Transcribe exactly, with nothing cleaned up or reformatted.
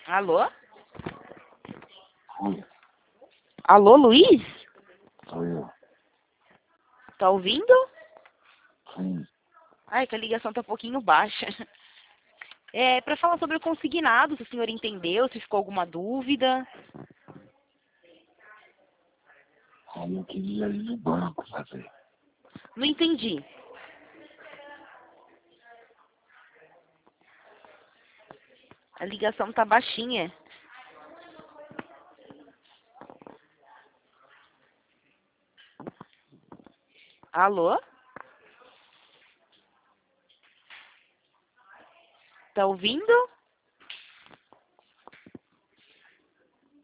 Alô? Oi, Alô, Luiz? sou eu. Tá ouvindo? Sim, Ai, que a ligação tá um pouquinho baixa. É, para falar sobre o consignado, se o senhor entendeu, se ficou alguma dúvida. aí eu queria ir no banco fazer. Não entendi. A ligação tá baixinha. Alô? Tá ouvindo?